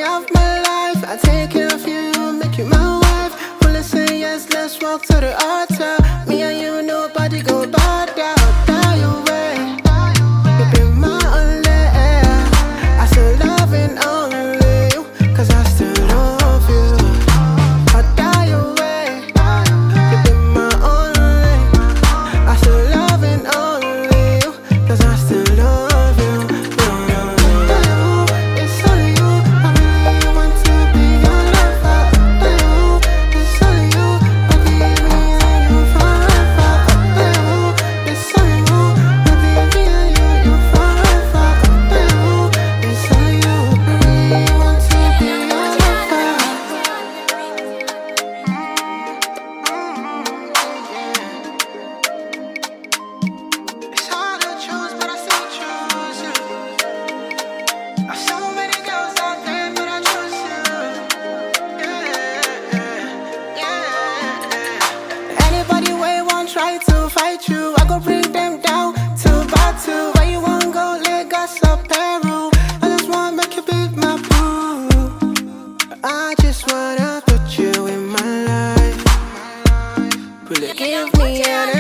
of my life. I take care of you, make you my wife. Will I say yes, let's walk to the altar. Me and you, nobody go bother. Die away, you be my only. I still loving only you, cause I still love you. I die away, you be my only. I still loving only you, cause I still love you. It's only you, I really want to be your lover. It's only you, I'll be with you forever. It's only you, I'll be with you forever. It's only you, I really want to be your lover. It's hard to choose, but I still choose you. There's so many girls out there, but I choose you. Anybody way won't try to fight you, I go bring them down to battle. Where you won't go, Lagos or Peru? I just wanna make you be my boo. I just wanna put you in my life. Will you give me energy?